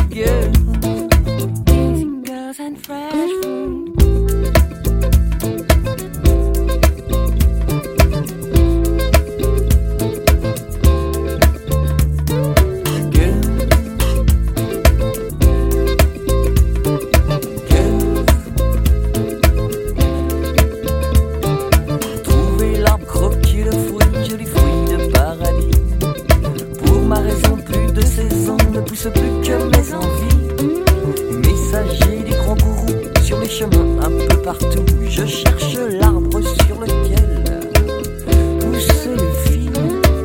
girls, easy girls and fresh fruit. Plus que mes envies, messager des grands gourous sur les chemins un peu partout. Je cherche l'arbre sur lequel poussent les filles,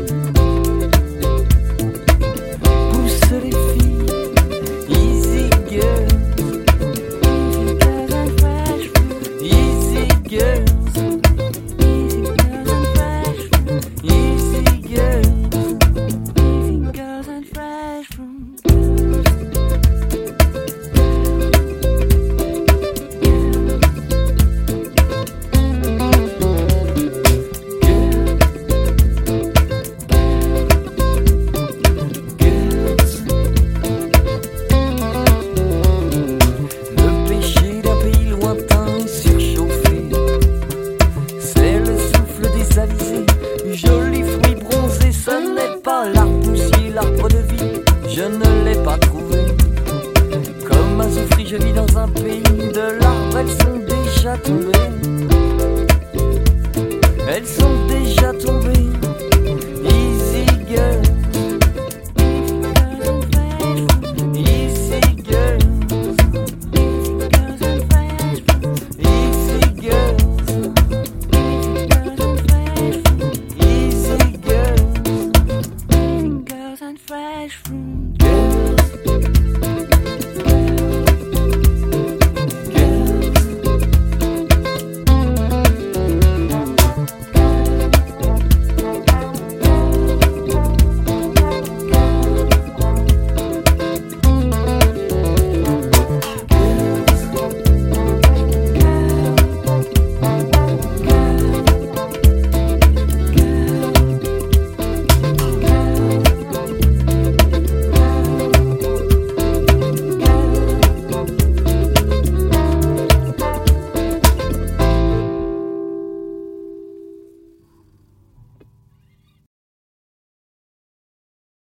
poussent les filles. Easy girls, Easy girls and fresh fruit. easy girls, Easy girls and fresh fruit. easy girls. Easy girls and fresh fruit. Le péché d'un pays lointain et surchauffé, c'est le souffle des alizés, joli fruit bronzé. Ce n'est pas l'arbre poussier, l'arbre de vie, je ne l'ai pas trouvé. Comme un souffri, je vis dans un pays de larves, elles sont déjà tombées.